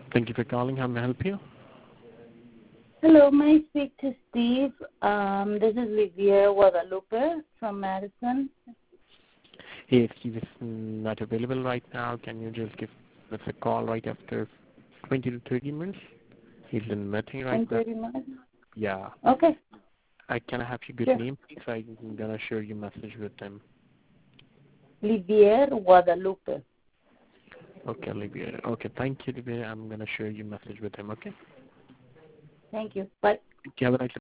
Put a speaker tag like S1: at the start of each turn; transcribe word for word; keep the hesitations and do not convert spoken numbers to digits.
S1: Thank you for calling. How may I help you?
S2: Hello, may I speak to Steve? Um, this is Livier Guadalupe from Madison.
S1: Hey, Steve is not available right now. Can you just give us a call right after twenty to thirty minutes? He's in meeting right
S2: In
S1: now.
S2: thirty minutes?
S1: Yeah.
S2: Okay.
S1: I can I have your good
S2: Sure.
S1: name, please? I'm gonna share your message with them.
S2: Livier Guadalupe.
S1: Okay, Olivia. Okay, thank you, Olivia. I'm gonna share your message with him. Okay.
S2: Thank you. Bye.
S1: You have a nice